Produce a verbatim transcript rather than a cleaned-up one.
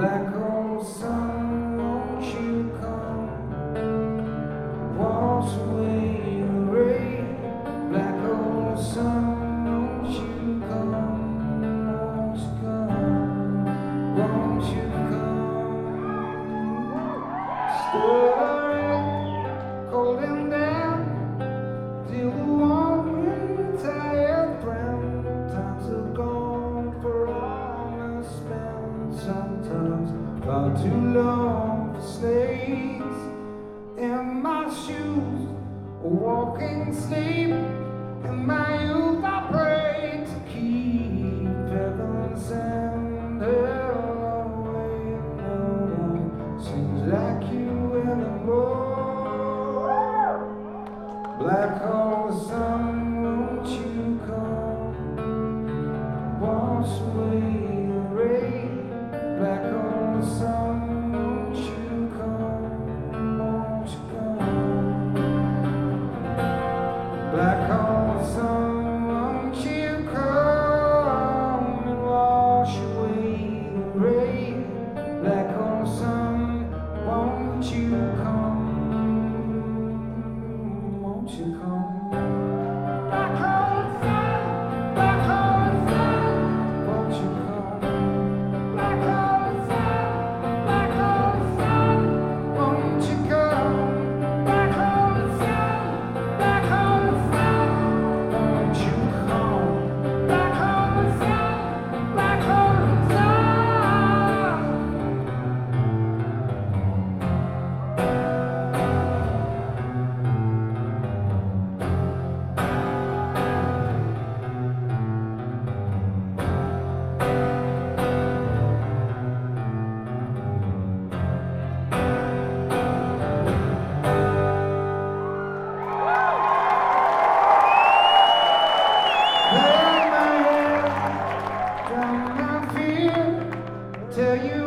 Black hole sun, won't you come? Wash away the rain. Black hole sun, won't you come? Won't you come? Won't you come? Stirring, cold and damp, till the warm wind tired brown. Times are gone for all I spent. Sometimes far too long for snakes in my shoes, a walking sleep. In my youth I prayed to keep heaven send hell away. No one seems like you anymore. Black hole sun, won't you come? Wash away the rain. Black hole sun, won't you come? Won't you come? Black hole sun, won't you come and wash away the rain? Black hole sun, won't you come? Won't you come? Black hole sun, black hole sun, won't you come? Black hole sun, black hole sun, won't you come? Black hole sun, black hole sun, won't you come? Black hole sun, black hole sun. Lay my head down my fear, tell you